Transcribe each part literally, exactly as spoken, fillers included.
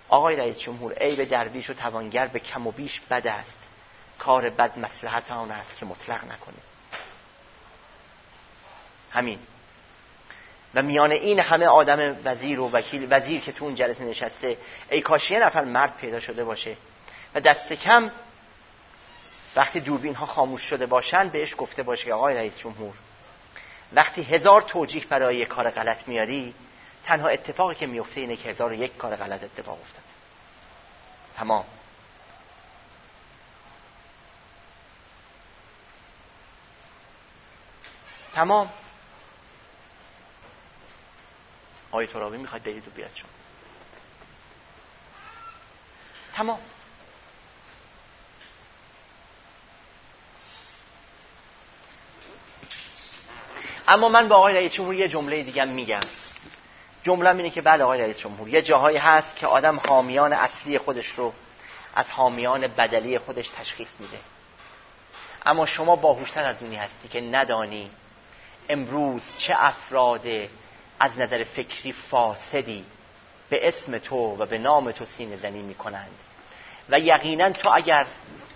آقای رئیس جمهور، عیب درویش و توانگر به کم و بیش بد است، کار بد مصلحت آن است که مطلق نکنه. همین. و میان این همه آدم وزیر و وکیل، وزیر که تو اون جلسه نشسته، ای کاش یه نفر مرد پیدا شده باشه و دست کم وقتی دوربین ها خاموش شده باشن بهش گفته باشه آقای رئیس جمهور، وقتی هزار توجیه برای یک کار غلط میاری، تنها اتفاقی که میفته اینه که هزار و یک کار غلط اتفاق افتاد. تمام. تمام. آقای ترابی میخواد برید و بیاد شما. تمام. اما من به آقای رئیس جمهور یه جمله دیگه میگم. جمله‌م اینه که بله آقای رئیس جمهور، یه جاهایی هست که آدم حامیان اصلی خودش رو از حامیان بدلی خودش تشخیص میده. اما شما باهوشتر از اونی هستی که ندانی امروز چه افراد از نظر فکری فاسدی به اسم تو و به نام تو سینه زنی میکنند و یقینا تو اگر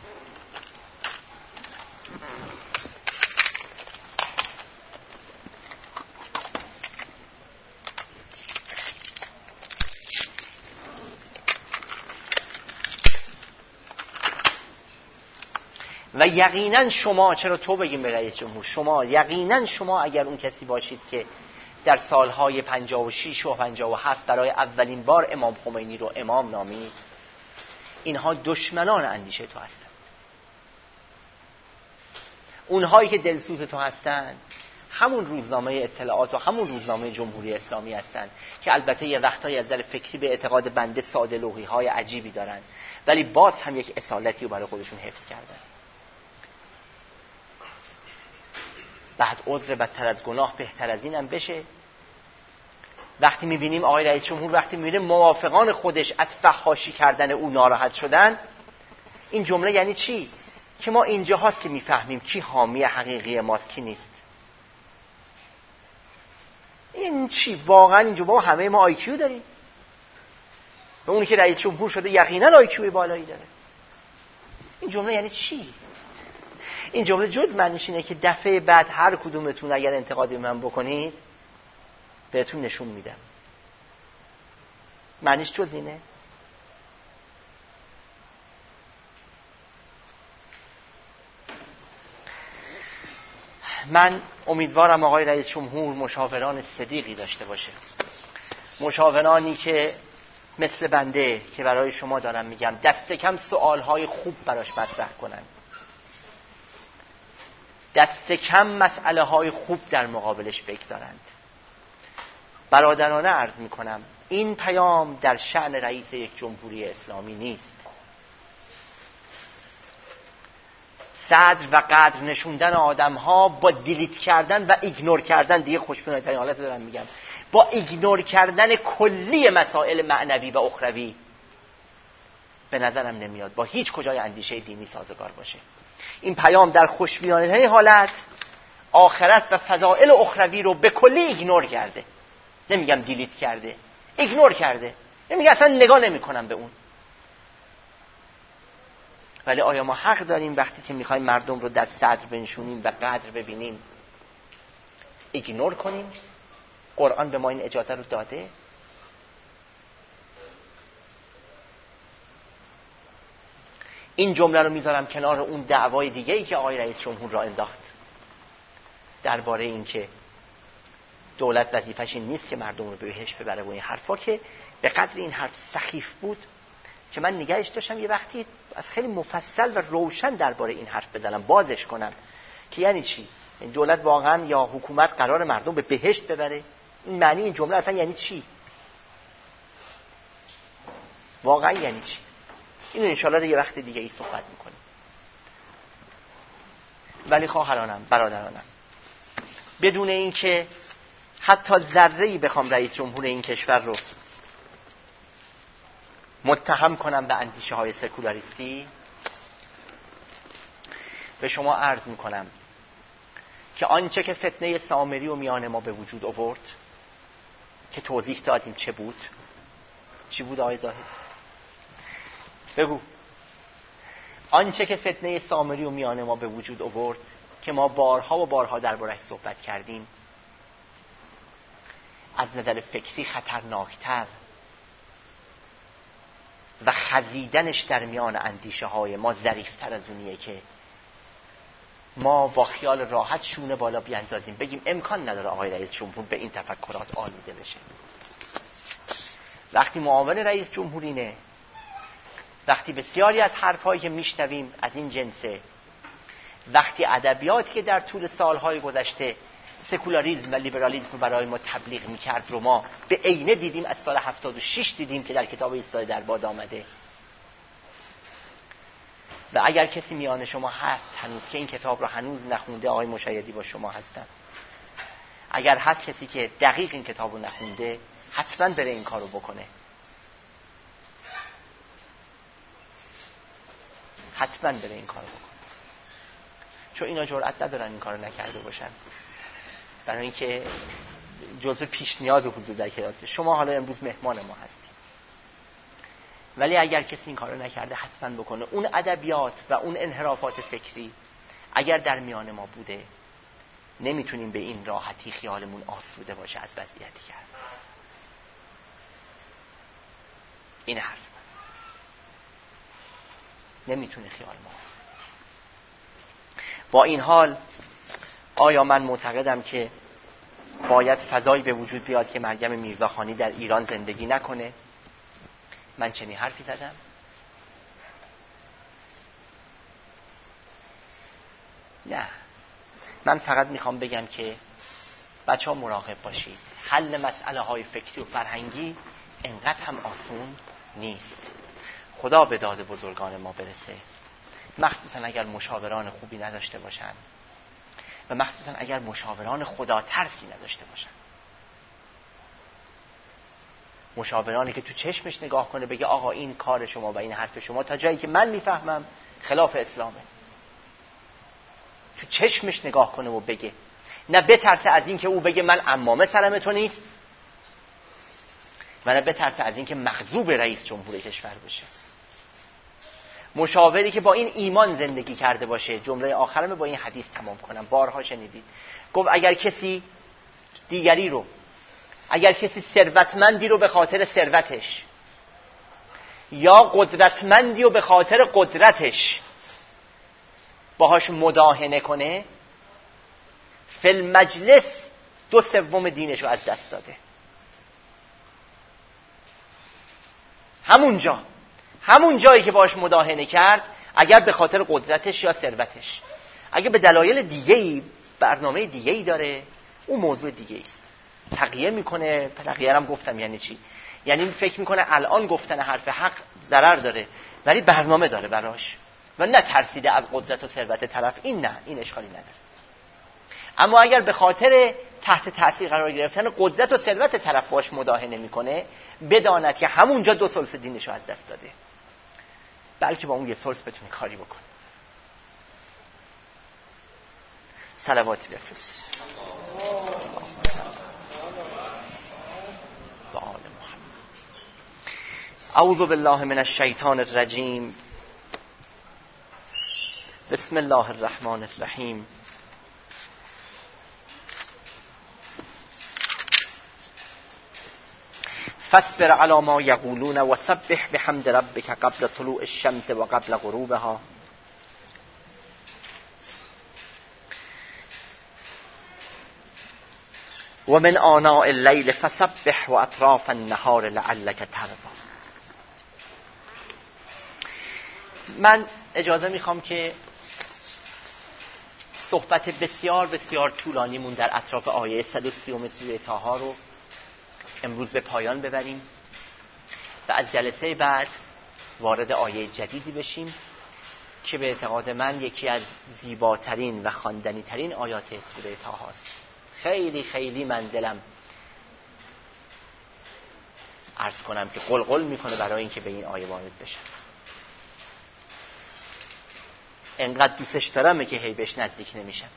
و یقینا شما، چرا تو بگیم به رئیس جمهور، شما یقینا شما اگر اون کسی باشید که در سالهای پنجاه و شش و پنجاه و هفت برای اولین بار امام خمینی رو امام نامید، اینها دشمنان اندیشه تو هستند. اونهایی که دلسوز تو هستند همون روزنامه اطلاعات و همون روزنامه جمهوری اسلامی هستند که البته یه وقتایی از نظر فکری به اعتقاد بنده ساده لوحی‌های عجیبی دارن، ولی باز هم یک اصالتی رو برای خودشون حفظ کردن. بعد عذر بدتر از گناه بهتر از اینم بشه. وقتی میبینیم آقای رئیس جمهور وقتی میبینیم موافقان خودش از فحاشی کردن او ناراحت شدن، این جمله یعنی چی؟ که ما اینجا هاست که میفهمیم کی حامی حقیقی ماست کی نیست. این چی؟ واقعا اینجا با همه ما آی کیو داریم و اونی که رئیس جمهور شده یقینا آی کیو بالایی داره. این جمله یعنی چی؟ این جمله جز معنیش اینه که دفعه بعد هر کدومتون اگر انتقادی من بکنید بهتون نشون میدم. معنیش جز اینه؟ من امیدوارم آقای رئیس جمهور مشاوران صدیقی داشته باشه، مشاورانی که مثل بنده که برای شما دارم میگم دست کم سوالهای خوب براش مطرح کنن، دست کم مسئله های خوب در مقابلش بگذارند. برادرانه عرض میکنم این پیام در شأن رئیس یک جمهوری اسلامی نیست. صدر و قدر نشوندن آدم ها با دیلیت کردن و ایگنور کردن، دیگه خوشبینانه ترین حالت دارم میگم، با ایگنور کردن کلی مسائل معنوی و اخروی به نظرم نمیاد با هیچ کجای اندیشه دینی سازگار باشه. این پیام در خوشبینانه ترین حالت آخرت و فضائل اخروی رو به کلی ایگنور کرده. نمیگم دیلیت کرده، ایگنور کرده. نمیگم اصلا نگاه نمی کنم به اون. ولی آیا ما حق داریم وقتی که میخوایم مردم رو در صدر بنشونیم و قدر ببینیم ایگنور کنیم؟ قرآن به ما این اجازه رو داده؟ این جمله رو میذارم کنار اون دعوای دیگه‌ای که آقای رئیس جمهور را انداخت درباره این که دولت وظیفه‌ش این نیست که مردم رو به بهشت ببره و این حرفا، که به قدر این حرف سخیف بود که من نگهش داشتم یه وقتی از خیلی مفصل و روشن درباره این حرف بزنم، بازش کنم که یعنی چی؟ این دولت واقعا یا حکومت قرار مردم به بهشت ببره؟ این معنی این جمله اصلا یعنی چی؟ واقعا یعنی چی؟ اینو انشالله یه وقت دیگه ای صحبت میکنیم. ولی خواهرانم، برادرانم، بدون این که حتی ذره‌ای بخوام رئیس جمهور این کشور رو متهم کنم به اندیشه های سکولاریستی، به شما عرض میکنم که آنچه که فتنه سامری و میان ما به وجود آورد که توضیح دادیم چه بود، چی بود آقای زاهد؟ بگو. آنچه که فتنه سامری و میان ما به وجود آورد که ما بارها و بارها درباره‌اش صحبت کردیم، از نظر فکری خطرناکتر و خزیدنش در میان اندیشه های ما ظریفتر از اونیه که ما با خیال راحت شونه بالا بیاندازیم بگیم امکان نداره آقای رئیس جمهور به این تفکرات آلوده بشه. وقتی معاون رئیس جمهور اینه، وقتی بسیاری از حرفایی که میشنویم از این جنسه، وقتی ادبیاتی که در طول سالهای گذشته سکولاریسم و لیبرالیسم برای ما تبلیغ میکرد رو ما به عینه دیدیم، از سال هفتاد و شش دیدیم که در کتاب ایستای در باد آمده. و اگر کسی میان شما هست هنوز که این کتاب رو هنوز نخونده، آقای مشایدی با شما هستن، اگر هست کسی که دقیق این کتاب رو نخونده، حتما بره این کار رو بکنه. حتما بره این کار رو بکنه، چون اینا جرئت ندارن این کار رو نکرده باشن، برای اینکه جزء پیش نیاز حضور در کلاس. شما حالا امروز مهمان ما هستید، ولی اگر کسی این کار رو نکرده حتما بکنه. اون ادبیات و اون انحرافات فکری اگر در میان ما بوده، نمیتونیم به این راحتی خیالمون آسوده باشه از وضعیتی که هست. این حرف من نمیتونه خیال ما. با این حال آیا من معتقدم که باید فضایی به وجود بیاد که مریم میرزاخانی در ایران زندگی نکنه؟ من چنین حرفی زدم؟ نه. من فقط میخوام بگم که بچه ها مراقب باشید. حل مسئله های فکری و فرهنگی انقدر هم آسون نیست. خدا به داد بزرگان ما برسه، مخصوصا اگر مشاوران خوبی نداشته باشن و مخصوصا اگر مشاوران خدا ترسی نداشته باشن. مشاورانی که تو چشمش نگاه کنه بگه آقا این کار شما و این حرف شما تا جایی که من میفهمم خلاف اسلامه. تو چشمش نگاه کنه و بگه، نه بترسه از این که او بگه من عمامه سرم تو نیست، و نه بترسه از این که مغضوب رئیس جمهور کشور بشه. مشاوری که با این ایمان زندگی کرده باشه. جمله آخرم با این حدیث تمام کنم. بارها شنیدید گفت اگر کسی دیگری رو، اگر کسی ثروتمندی رو به خاطر ثروتش یا قدرتمندی رو به خاطر قدرتش باهاش مداهنه کنه، فی المجلس دو سوم دینش رو از دست داده. همونجا همون جایی که باهاش مداهنه کرد، اگر به خاطر قدرتش یا ثروتش، اگر به دلایل دیگه‌ای برنامه دیگه‌ای داره، اون موضوع دیگه‌ای است. تقیه میکنه. تقیه هم گفتم یعنی چی؟ یعنی فکر میکنه الان گفتن حرف حق ضرر داره، ولی برنامه داره براش و نه ترسیده از قدرت و ثروت طرف. این نه، این اشکالی نداره. اما اگر به خاطر تحت تاثیر قرار گرفتن قدرت و ثروت طرف باش مداهنه میکنه، بداند که همونجا دو ثلث دینش رو از دست داده، بلکه با اون یه ثلث بتونه کاری بکنه. صلواتی بفرست با آل محمد. اعوذ بالله من الشیطان الرجیم. بسم الله الرحمن الرحیم. فاصبر علی ما یقولون و سبح بحمد ربک قبل طلوع الشمس و قبل غروبها. و من آناء اللیل فسبح و اطراف النهار لعلک ترضی. من اجازه میخوام که صحبت بسیار بسیار طولانیمون در اطراف آیه صد و سی سوره طه رو امروز به پایان ببریم و از جلسه بعد وارد آیه جدیدی بشیم که به اعتقاد من یکی از زیباترین و خواندنی ترین آیات سوره طه است. خیلی خیلی من دلم عرض کنم که قلقل میکنه برای اینکه به این آیه وارد بشم. انقدر دوستش دارم که هی بهش نزدیک نمیشم.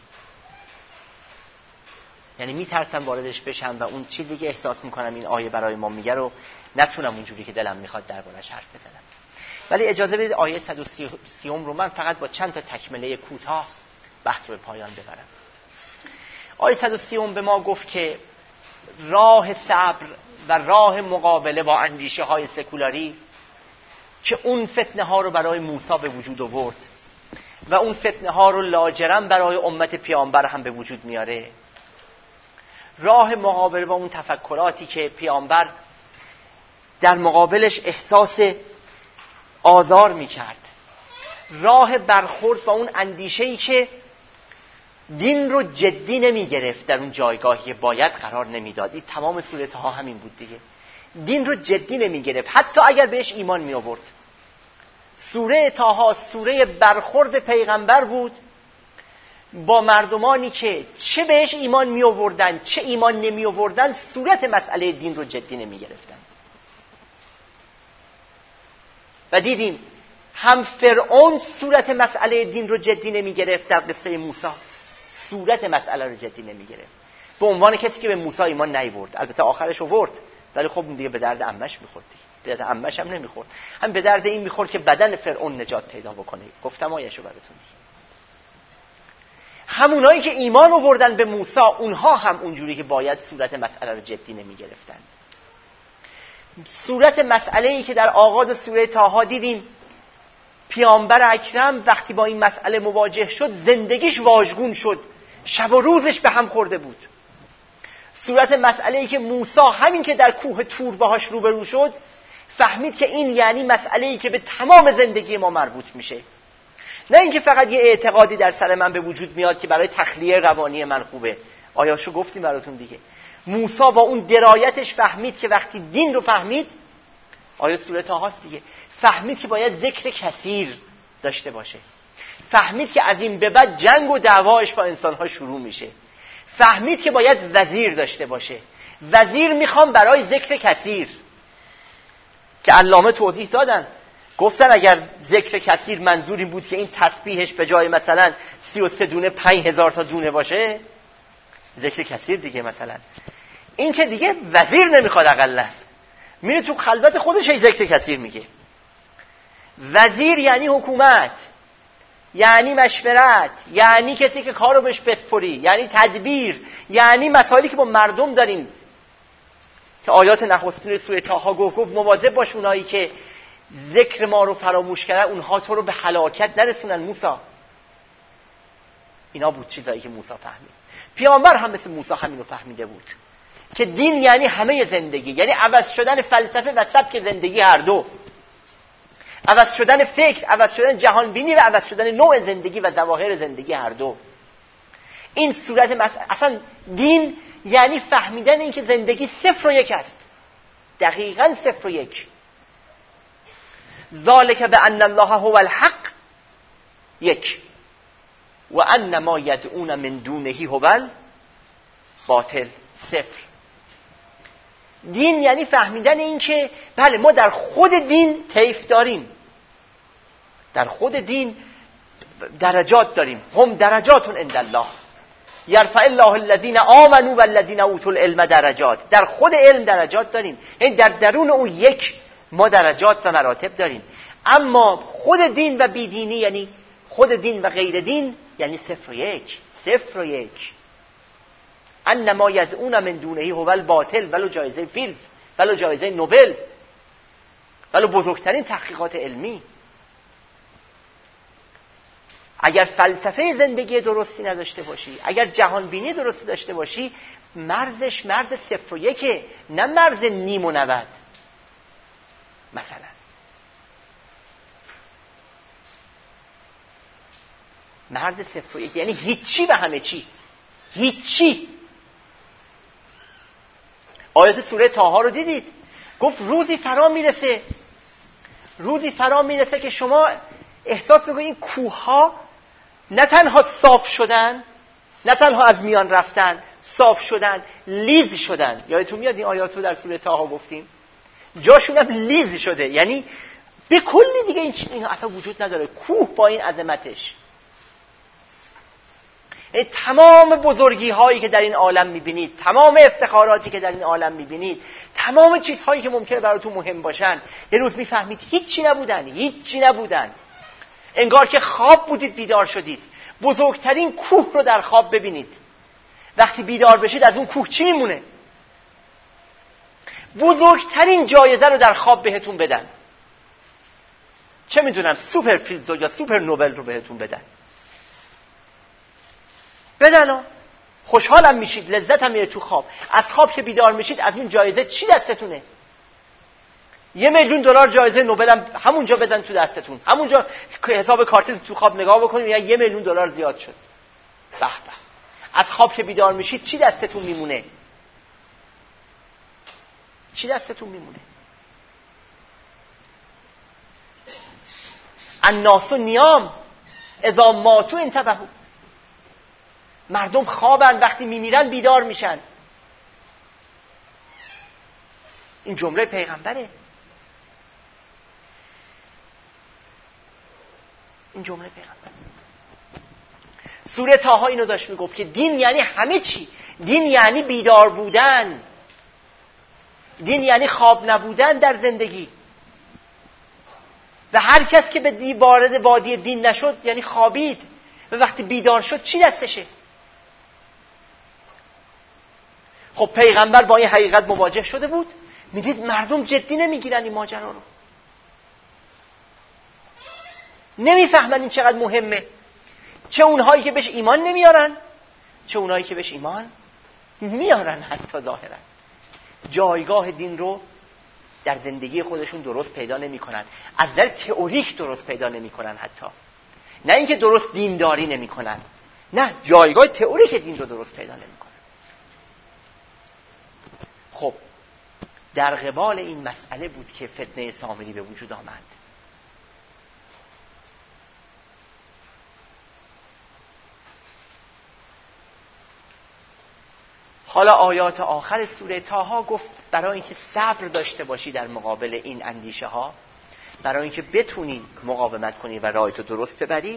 یعنی میترسم واردش بشم و اون چیزی که احساس میکنم این آیه برای ما میگه رو نتونم اونجوری که دلم میخواد دربارش حرف بزنم. ولی اجازه بدید آیه صد و سی رو من فقط با چند تا تکمله کوتاه بحث رو به پایان ببرم. آیه صد و سی به ما گفت که راه صبر و راه مقابله با اندیشه های سکولاری که اون فتنه ها رو برای موسی به وجود آورد و اون فتنه ها رو لاجرم برای امت پیامبر هم به وجود میاره، راه مقابله با اون تفکراتی که پیامبر در مقابلش احساس آزار میکرد، راه برخورد با اون اندیشه‌ای که دین رو جدی نمیگرفت، در اون جایگاهی باید قرار نمیداد. این تمام سوره طه همین بود دیگه. دین رو جدی نمیگرفت حتی اگر بهش ایمان می آورد. سوره طه سوره برخورد پیغمبر بود با مردمانی که چه بهش ایمان می آوردن چه ایمان نمی آوردن، صورت مسئله دین رو جدی نمی گرفتن. و دیدیم هم فرعون صورت مسئله دین رو جدی نمی گرفت، در قصه موسی صورت مسئله رو جدی نمی گرفت، به عنوان کسی که به موسی ایمان نیاورد. البته آخرش آورد ولی خب دیگه به درد عمش میخورد، به درد عمش هم نمیخورد، هم به درد این میخورد که بدن فرعون نجات پیدا بکنه. گفتم آیه‌شو براتون دیگه. همونایی که ایمان آوردن به موسی اونها هم اونجوری که باید صورت مسئله رو جدی نمی گرفتن. صورت مسئله‌ای که در آغاز سوره طه دیدیم پیامبر اکرم وقتی با این مسئله مواجه شد زندگیش واژگون شد، شب و روزش به هم خورده بود. صورت مسئله‌ای که موسی همین که در کوه طور باهاش روبرو شد فهمید که این یعنی مسئله‌ای که به تمام زندگی ما مربوط میشه، نه اینکه فقط یه اعتقادی در سر من به وجود میاد که برای تخلیه روانی من خوبه. آیاشو گفتیم براتون دیگه. موسی با اون درایتش فهمید که وقتی دین رو فهمید، آیه سوره طه هست دیگه، فهمید که باید ذکر کثیر داشته باشه، فهمید که از این به بعد جنگ و دعواش با انسان‌ها شروع میشه، فهمید که باید وزیر داشته باشه. وزیر میخوام برای ذکر کثیر که علامه توضیح دادن، گفتن اگر ذکر کثیر منظور این بود که این تسبیحش به جای مثلا سی و سه دونه پنج هزار تا دونه باشه، ذکر کثیر دیگه. مثلا این که دیگه وزیر نمیخواد، اقلا میره تو خلوت خودش ای ذکر کثیر میگه. وزیر یعنی حکومت، یعنی مشورت، یعنی کسی که کارو بهش بسپری، یعنی تدبیر، یعنی مسائلی که با مردم داریم که آیات نخستین سوره طه گفت گفت مواظب باش اونایی که ذکر ما رو فراموش کردن اونها تو رو به هلاکت نرسونن موسی. اینا بود چیزایی که موسی فهمید. پیامبر هم مثل موسی همینو فهمیده بود که دین یعنی همه زندگی، یعنی عوض شدن فلسفه و سبک زندگی هر دو، عوض شدن فکر، عوض شدن جهان بینی و عوض شدن نوع زندگی و ظواهر زندگی هر دو. این صورت مسئله اصلا دین یعنی فهمیدن این که زندگی صفر و یک است، دقیقاً صفر و یک. ذالک بان الله هو الحق یک و ان ما یدعون من دونه هو الباطل صفر. دین یعنی فهمیدن این که بله ما در خود دین طیف داریم، در خود دین درجات داریم، هم درجات عند الله یرفع الله الذین آمنوا والذین اوتوا العلم درجات. در خود علم درجات داریم، یعنی در درون اون یک ما درجات و مراتب داریم. اما خود دین و بیدینی یعنی خود دین و غیر دین یعنی صفر و یک، صفر و یک. ان ما یدعون من دونه هو الباطل، ولو جایزه فیلز، ولو جایزه نوبل، ولو بزرگترین تحقیقات علمی. اگر فلسفه زندگی درستی نداشته باشی، اگر جهان بینی درستی داشته باشی، مرزش مرز صفر و یکه، نه مرز نیم و نود. مثلا مرز صفر و یک یعنی هیچی و همه چی، هیچی. آیات سوره طه رو دیدید، گفت روزی فرا میرسه، روزی فرا میرسه که شما احساس میکنید این کوه ها نه تنها صاف شدن، نه تنها از میان رفتن، صاف شدن، لیز شدن. یادتون میاد این آیات رو در سوره طه گفتیم، جاشون هم لیز شده، یعنی به کلی دیگه این, این اصلا وجود نداره. کوه با این عظمتش تمام بزرگی هایی که در این عالم میبینید، تمام افتخاراتی که در این عالم میبینید، تمام چیزهایی که ممکنه براتون مهم باشن، یه روز میفهمید هیچی نبودن، هیچی نبودن. انگار که خواب بودید بیدار شدید. بزرگترین کوه رو در خواب ببینید. وقتی بیدار بشید از اون کوه چی میمونه؟ بزرگترین جایزه رو در خواب بهتون بدن. چه میدونم سوپر فیلزو یا سوپر نوبل رو بهتون بدن. بدن ها. خوشحالم میشید، لذت هم میره تو خواب. از خواب که بیدار میشید از این جایزه چی دستتونه؟ یه میلیون دلار جایزه نوبل هم همونجا بدن تو دستتون. همونجا حساب کارتتون تو خواب نگاه بکنید یا یه میلیون دلار زیاد شد. به به. از خواب که بیدار میشید چی دستتون میمونه؟ چی دستتون میمونه؟ الناس نیام اذا ماتوا انتبهوا. مردم خوابن، وقتی میمیرن بیدار میشن. این جمله پیغمبره. این جمله پیغمبر. سوره طه اینو داشت میگفت که دین یعنی همه چی. دین یعنی بیدار بودن. دین یعنی خواب نبودن در زندگی. و هر کس که به وارد وادی دین نشد یعنی خوابید. و وقتی بیدار شد چی دستشه؟ خب پیغمبر با این حقیقت مواجه شده بود. میدید مردم جدی نمیگیرن این ماجرا رو. نمیفهمن این چقدر مهمه. چه اونهایی که بهش ایمان نمیارن، چه اونهایی که بهش ایمان میارن. حتی ظاهرا جایگاه دین رو در زندگی خودشون درست پیدا نمیکنن. از نظر تئوریک درست پیدا نمیکنن. حتی نه اینکه درست دینداری نمیکنن، نه، جایگاه تئوریک دین رو درست پیدا نمیکنن. خب در قبال این مسئله بود که فتنه سامری به وجود آمد. حالا آیات آخر سوره طه گفت برای اینکه صبر داشته باشی در مقابل این اندیشه ها، برای اینکه بتونی مقاومت کنی و راهتو درست ببری،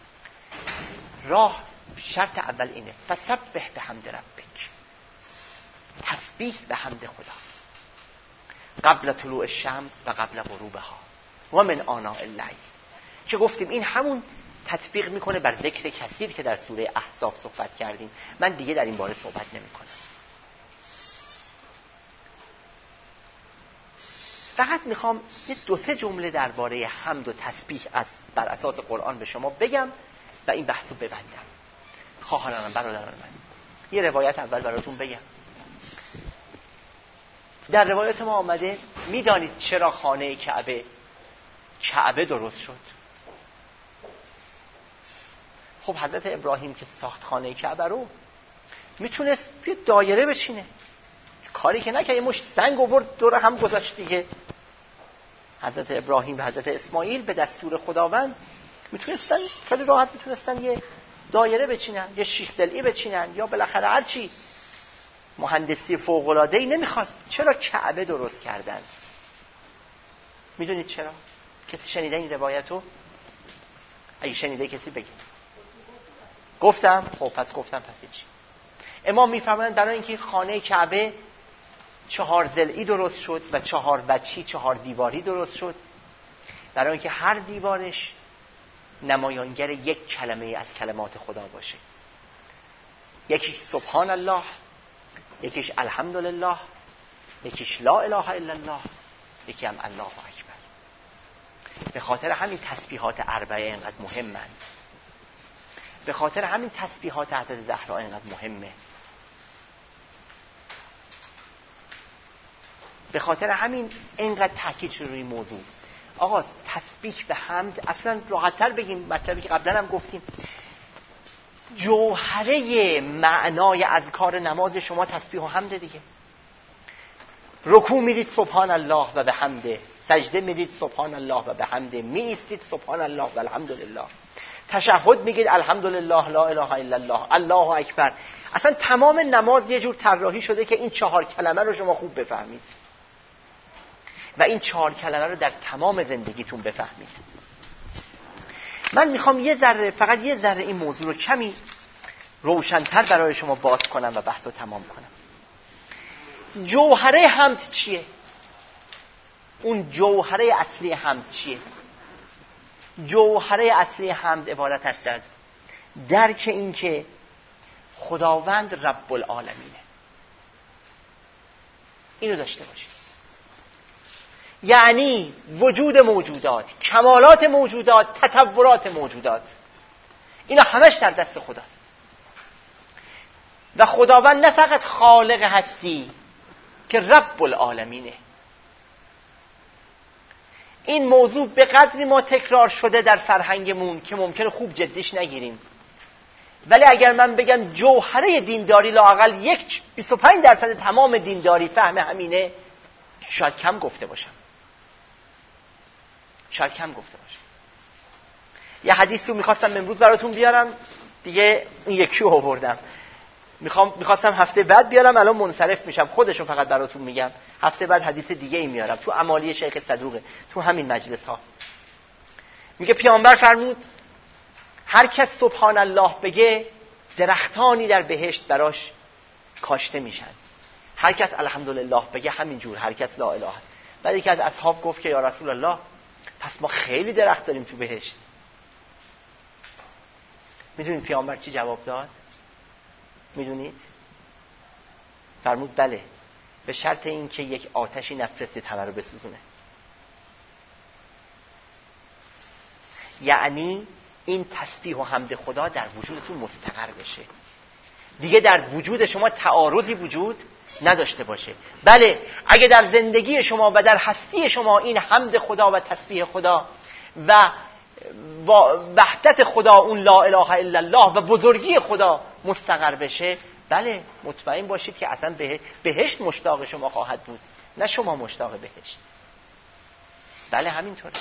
راه شرط اول اینه فسبح بحمد ربک، تسبیح به حمد خدا قبل طلوع الشمس و قبل غروبها و من آناء اللیل، که گفتیم این همون تطبیق میکنه بر ذکر کثیر که در سوره احزاب صحبت کردیم. من دیگه در این باره صحبت نمیکنم. فقط میخوام یه دو سه جمله درباره حمد و تسبیح از بر اساس قرآن به شما بگم و این بحثو ببندم. خواهرانم، برادران من، یه روایت اول براتون بگم. در روایت ما آمده میدانید چرا خانه کعبه کعبه درست شد؟ خب حضرت ابراهیم که ساخت خانه کعبه رو میتونست یه دایره بچینه، کاری که نکرد، یه مشت سنگ آورد دور هم گذاشت دیگه. حضرت ابراهیم و حضرت اسماعیل به دستور خداوند میتونستن خیلی راحت میتونستن یه دایره بچینن، یه شیش ضلعی بچینن، یا بالاخره هر چی. مهندسی فوق العاده ای نمیخواست. چرا کعبه درست کردن؟ میدونید چرا؟ کسی شنیده این روایتو؟ اگه شنیده کسی بگه. گفتم؟ خب پس گفتم پس چی؟ امام میفرمایند برای اینکه خانه کعبه چهار ضلعی درست شد و چهار وجهی، چهار دیواری درست شد، برای اینکه هر دیوارش نمایانگر یک کلمه از کلمات خدا باشه. یکیش سبحان الله، یکیش الحمدلله، یکیش لا اله الا الله، یکی هم الله اکبر. به خاطر همین تسبیحات اربعه اینقدر مهمند. به خاطر همین تسبیحات حضرت زهرا اینقدر مهمه. به خاطر همین اینقدر تاکید شده روی موضوع. آقا تسبیح به حمد، اصلا راحت‌تر بگیم مطلبی که قبلا هم گفتیم، جوهره معنای اذکار نماز شما تسبیح و حمد دیگه. رکوع میرید سبحان الله و بحمده، سجده میرید سبحان الله و بحمده، می ایستید سبحان الله و الحمدلله، تشهد میگید الحمدلله لا اله الا الله الله اکبر. اصلا تمام نماز یه جور طراحی شده که این چهار کلمه رو شما خوب بفهمید و این چهار کلمه رو در تمام زندگیتون بفهمید. من میخوام یه ذره، فقط یه ذره این موضوع رو کمی روشن‌تر برای شما باز کنم و بحث رو تمام کنم. جوهره حمد چیه؟ اون جوهره اصلی حمد چیه؟ جوهره اصلی حمد عبارت است از درک این که خداوند رب العالمینه. اینو داشته باشید. یعنی وجود موجودات، کمالات موجودات، تطورات موجودات، اینا همش در دست خداست. و خداوند نه فقط خالق هستی که رب العالمینه. این موضوع به قدری ما تکرار شده در فرهنگمون که ممکنه خوب جدیش نگیریم، ولی اگر من بگم جوهره دینداری لااقل یک بیست و پنج درصد تمام دینداری فهم همینه، شاید کم گفته باشم شاید کم گفته باشم یه حدیثی رو میخواستم امروز براتون بیارم دیگه، این یکی رو آوردم. میخوام میخواستم هفته بعد بیارم، الان منصرف میشم، خودشون فقط براتون میگم. هفته بعد حدیث دیگه ای میارم تو اعمالی شیخ صدوقه، تو همین مجلس ها. میگه پیامبر فرمود هر کس سبحان الله بگه درختانی در بهشت براش کاشته میشن. هر کس الحمدلله بگه همینجور، هر کس لا اله. بعد یکی از اصحاب گفت که یا رسول الله پس ما خیلی درخت داریم تو بهشت. میدونید پیامبر چی جواب داد؟ میدونید؟ فرمود بله، به شرط این که یک آتشی نفرستید همه رو بسوزونه. یعنی این تسبیح و حمد خدا در وجودتون مستقر بشه، دیگه در وجود شما تعارضی وجود نداشته باشه. بله، اگه در زندگی شما و در هستی شما این حمد خدا و تسبیح خدا و وحدت خدا، اون لا اله الا الله و بزرگی خدا مستقر بشه، بله مطمئن باشید که اصلا بهشت مشتاق شما خواهد بود، نه شما مشتاق بهشت. بله همینطوره.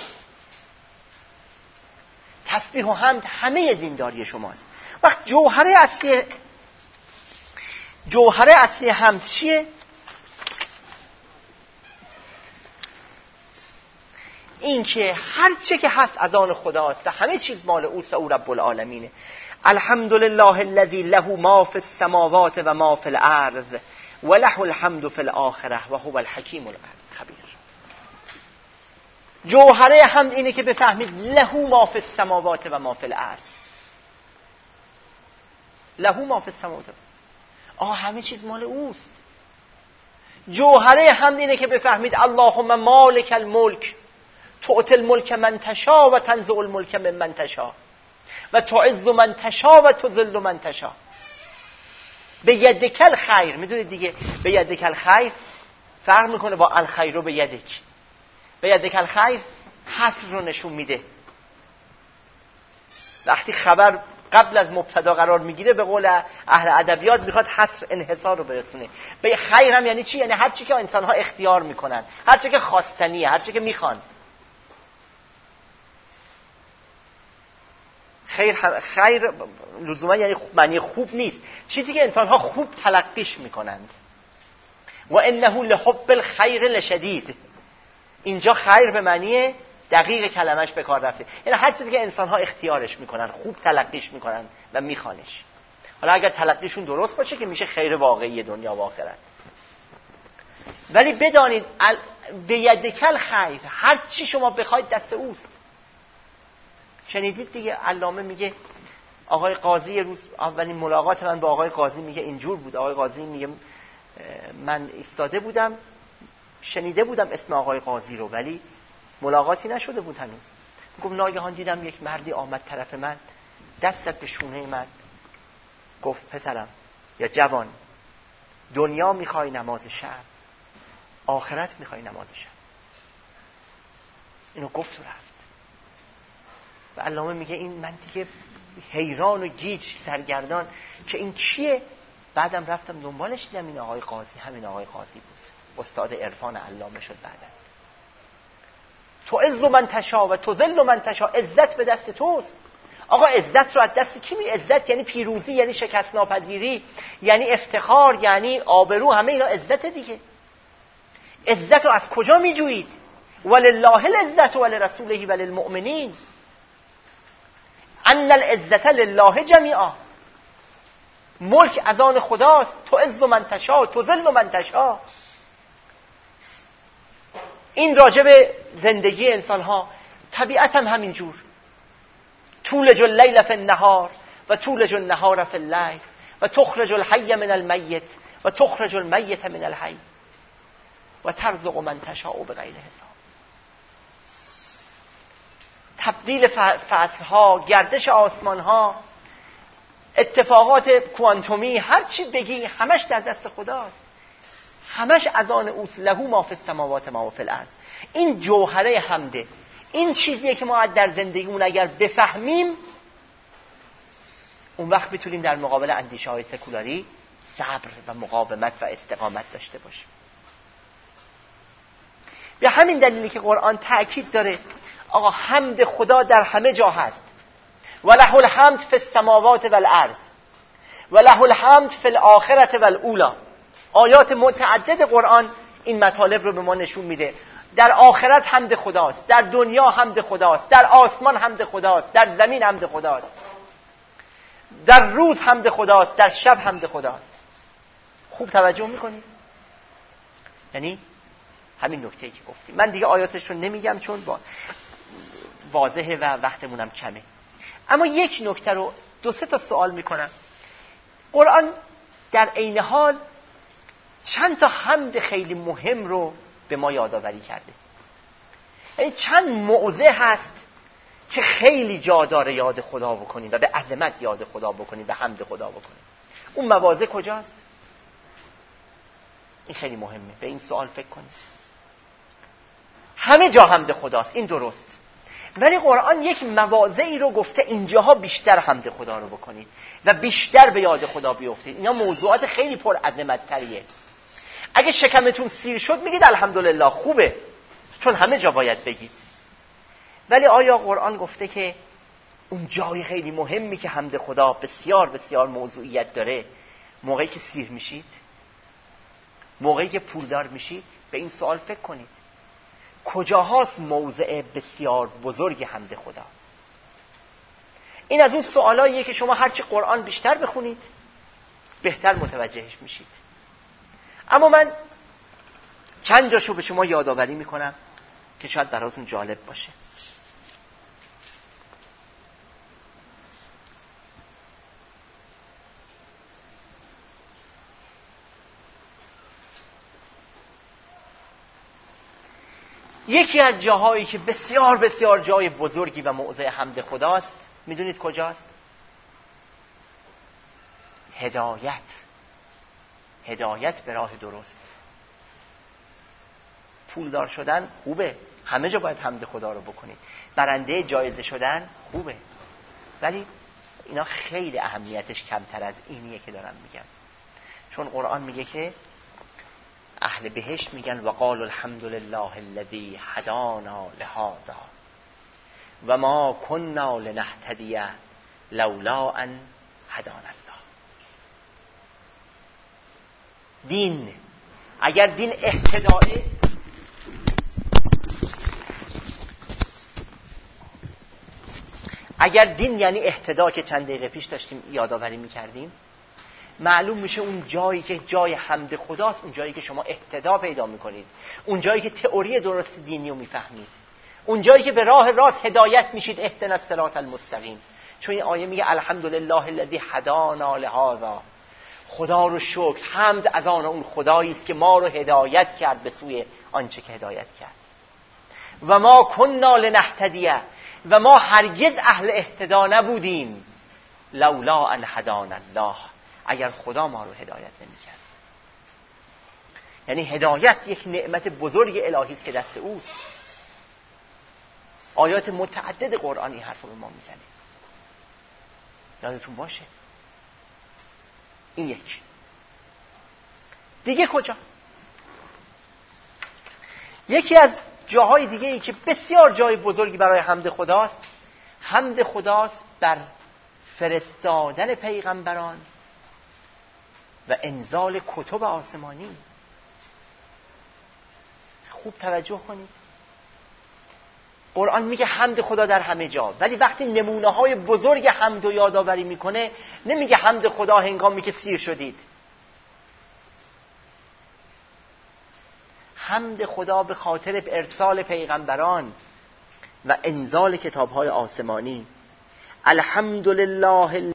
تسبیح و حمد همه دینداری شماست. وقت جوهره اصلی جوهره اصلی حمد چیه؟ این که هر چه که هست از آن خداست و همه چیز مال اوست و او رب العالمینه. الحمدلله الذی له ما فی السماوات و ما فی الارض و له الحمد فی الاخره و هو الحکیم الخبیر. جوهره حمد اینه که بفهمید له ما فی السماوات و ما فی الارض. له ما فی السماوات، آه همه چیز مال اوست. جوهره حمد اینه که بفهمید اللهم مالک الملک تؤتی الملک من تشاء و تنزع الملک ممن تشاء و تعز من تشاء و تذل من تشاء. به یدک الخیر. میدونید دیگه به یدک الخیر فرق میکنه با الخیر رو به یدک. به یدک الخیر حصر رو نشون میده. وقتی خبر قبل از مبتدا قرار میگیره به قول اهل ادبیات میخواد حصر انحصار رو برسونه. به خیر هم یعنی چی؟ یعنی هر چی که انسان ها اختیار میکنن، هر چی که خواستنیه، هر چی که میخوان. خیر خیر لزوما یعنی معنی خوب نیست، چیزی که انسان ها خوب تلقیش میکنند. و انه لحب الخیر لشدید. اینجا خیر به معنی دقیق کلمش به کار رفته، یعنی هر چیزی که انسان ها اختیارش میکنن، خوب تلقیش میکنن و میخوانش. حالا اگر تلقیشون درست باشه که میشه خیر واقعی دنیا و آخرت. ولی بدانید به یدک الخیر، هر چی شما بخواید دست اوست. شنیدید دیگه علامه میگه، آقای قاضی روز اولین ملاقات من با آقای قاضی میگه اینجور بود. آقای قاضی میگه من ایستاده بودم، شنیده بودم اسم آقای قاضی رو ولی ملاقاتی نشده بود هنوز. گفت ناگهان دیدم یک مردی آمد طرف من، دست زد به شونه من، گفت پسرم یا جوان، دنیا میخوای نماز شب، آخرت میخوای نماز شب. اینو گفت و رفت. و علامه میگه این من دیگه حیران و گیج سرگردان که این کیه. بعدم رفتم دنبالش، دیدم این آقای قاضی همین آقای قاضی بود، استاد عرفان علامه شد بعداً. تو عز من تشا و تو ذل من تشا. عزت به دست توست. آقا عزت رو از دست کی می؟ عزت یعنی پیروزی، یعنی شکست ناپذیری، یعنی افتخار، یعنی آبرو، همه اینا عزت دیگه. عزت رو از کجا می جویید؟ ولله العزت ولرسوله وللمؤمنین ان العزت لله جمیعا. ملک از آن خداست، تو عز من تشا تو ذل من تشا. این راجع به زندگی انسان ها. طبیعت هم همینجور. تولج اللیل فی النهار و تولج النهار فی اللیل و تخرج الحی من المیت و تخرج المیت من الحی و ترزق من تشاء بغیر حساب. تبدیل فصلها، گردش آسمانها، اتفاقات کوانتومی، هر چی بگی همش در دست خداست. همش از آن اوست. له ما فی السماوات ما فی الارض. این جوهره حمده. این چیزیه که ما در زندگیمون اگر بفهمیم، اون وقت میتونیم در مقابل اندیشه های سکولاری صبر و مقاومت و استقامت داشته باشیم. به همین دلیلی که قرآن تأکید داره آقا حمد خدا در همه جا هست. و له الحمد فی السماوات و الارض و له الحمد فی الاخره و الاولی. آیات متعدد قرآن این مطالب رو به ما نشون میده. در آخرت حمد خداست، در دنیا حمد خداست، در آسمان حمد خداست، در زمین حمد خداست، در روز حمد خداست، در شب حمد خداست. خوب توجه میکنید؟ یعنی همین نکته‌ای که گفتیم. من دیگه آیاتش رو نمیگم چون با واضحه و وقتمونم کمه. اما یک نکته رو دو سه تا سوال میکنم. قرآن در عین حال چند تا حمد خیلی مهم رو به ما یادآوری کرده. یعنی چند موضع هست که خیلی جا داره یاد خدا بکنیم و به عظمت یاد خدا بکنیم و حمد خدا بکنیم. اون مواضع کجاست؟ این خیلی مهمه. به این سوال فکر کنید. همه جا حمد خداست، این درست. ولی قرآن یک مواضعی رو گفته اینجاها بیشتر حمد خدا رو بکنید و بیشتر به یاد خدا بیفتید. اینا موضوعات خیلی پر عظمت تریه. اگه شکمتون سیر شد میگید الحمدلله، خوبه، چون همه جا باید بگید. ولی آیا قرآن گفته که اون جای خیلی مهمی که حمد خدا بسیار بسیار موضوعیت داره موقعی که سیر میشید، موقعی که پولدار میشید؟ به این سوال فکر کنید. کجاهاست موضع بسیار بزرگ حمد خدا؟ این از اون سوالاییه که شما هرچی قرآن بیشتر بخونید بهتر متوجهش میشید. اما من چند جاشو به شما یادآوری میکنم که شاید براتون جالب باشه. یکی از جاهایی که بسیار بسیار جای بزرگی و موضع حمد خداست، میدونید کجاست؟ هدایت. هدایت به راه درست. پولدار شدن خوبه، همه جا باید حمد خدا رو بکنید. برنده جایزه شدن خوبه، ولی اینا خیلی اهمیتش کمتر از اینیه که دارم میگم. چون قرآن میگه که اهل بهشت میگن وقال الحمد لله الذی هدانا لهذا و ما كنا لنهتدی لولا ان هدانا الله. دین، اگر دین اهتداء، اگر دین یعنی اهتدا که چند دقیقه پیش داشتیم یادآوری میکردیم، معلوم میشه اون جایی که جای حمد خداست، اون جایی که شما اهتدا پیدا میکنید، اون جایی که تئوری درست دینی رو میفهمید، اون جایی که به راه راست هدایت میشید. اهدنا الصراط المستقیم. چون این آیه میگه الحمدلله الذی هدانا لهذا. خدا رو شکر، حمد از آن اون خدایی است که ما رو هدایت کرد به سوی آنچه که هدایت کرد. و ما کنا لنهتدی، و ما هرگز اهل اهتدا نبودیم لولا ان هدانا الله، اگر خدا ما رو هدایت نمی‌کرد. یعنی هدایت یک نعمت بزرگ الهی است که دست اوست. آیات متعدد قرآن این حرف رو به ما میزنه. یادتون باشه. این یک. دیگه کجا؟ یکی از جاهای دیگه ای که بسیار جای بزرگی برای حمد خداست، حمد خداست بر فرستادن پیغمبران و انزال کتب آسمانی. خوب توجه کنید. قرآن میگه حمد خدا در همه جا، ولی وقتی نمونه های بزرگ حمد و یادآوری میکنه نمیگه حمد خدا هنگامی که سیر شدید. حمد خدا به خاطر ارسال پیغمبران و انزال کتاب‌های آسمانی. الحمدلله